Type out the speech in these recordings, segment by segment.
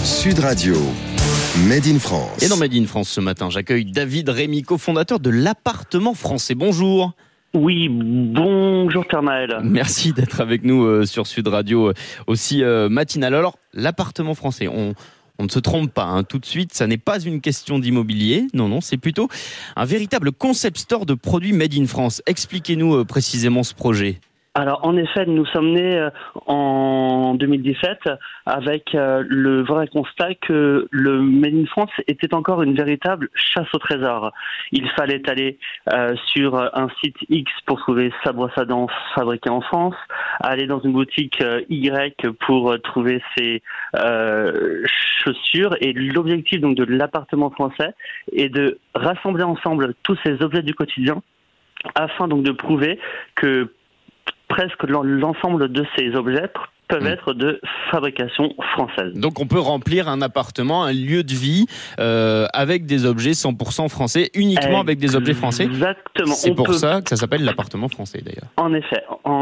Sud Radio, Made in France. Et dans Made in France ce matin, j'accueille David Rémy, cofondateur de l'Appartement Français. Bonjour. Oui, bonjour Thermaël. Merci d'être avec nous sur Sud Radio aussi matinal. Alors, l'Appartement Français, on ne se trompe pas tout de suite, ça n'est pas une question d'immobilier, non, c'est plutôt un véritable concept store de produits Made in France. Expliquez-nous précisément ce projet. Alors en effet, nous sommes nés en 2017 avec le vrai constat que le Made in France était encore une véritable chasse au trésor. Il fallait aller sur un site X pour trouver sa brosse à dents fabriquée en France, aller dans une boutique Y pour trouver ses chaussures. Et l'objectif donc de l'Appartement Français est de rassembler ensemble tous ces objets du quotidien afin donc de prouver que presque l'ensemble de ces objets peuvent être de fabrication française. Donc on peut remplir un appartement, un lieu de vie avec des objets 100% français, uniquement avec des objets français. Exactement. C'est pour ça que ça s'appelle l'appartement français d'ailleurs. En effet,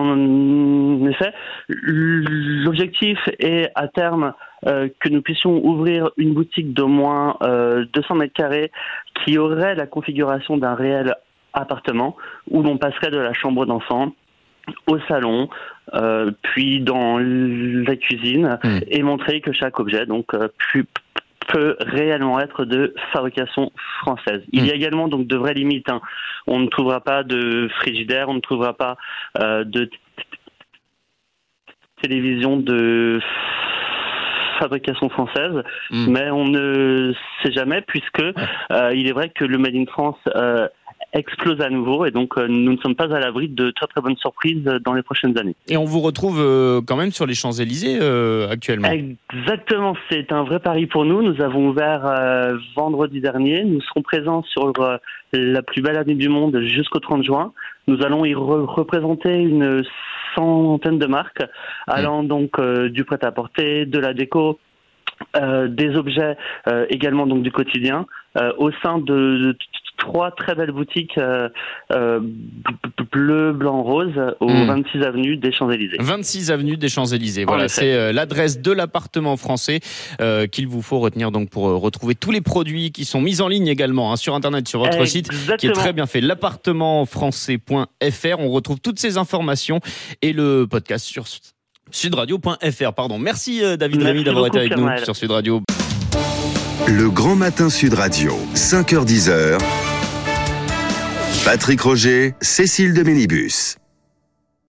l'objectif est à terme que nous puissions ouvrir une boutique d'au moins 200 mètres carrés qui aurait la configuration d'un réel appartement où l'on passerait de la chambre d'enfant au salon, puis dans la cuisine, et montrer que chaque objet peut réellement être de fabrication française. Il y a également donc de vraies limites. On ne trouvera pas de frigidaire, on ne trouvera pas de télévision de fabrication française, mais on ne sait jamais puisque il est vrai que le Made in France explose à nouveau et donc nous ne sommes pas à l'abri de très très bonnes surprises dans les prochaines années. Et on vous retrouve quand même sur les Champs-Élysées actuellement. Exactement, c'est un vrai pari pour nous. Nous avons ouvert vendredi dernier. Nous serons présents sur la plus belle avenue du monde jusqu'au 30 juin. Nous allons y représenter une centaine de marques allant donc du prêt-à-porter, de la déco, des objets également donc du quotidien au sein de 3 très belles boutiques bleu, blanc, rose au 26 avenue des Champs-Élysées. 26 avenue des Champs-Élysées. Voilà, c'est l'adresse de l'Appartement Français qu'il vous faut retenir donc pour retrouver tous les produits qui sont mis en ligne également sur internet sur votre site qui est très bien fait, l'appartementfrançais.fr. On retrouve toutes ces informations et le podcast sur sudradio.fr. Merci David Rémy d'avoir été avec nous sur Sud Radio. Le Grand Matin Sud Radio, 5h-10h. Patrick Roger, Cécile de Ménibus.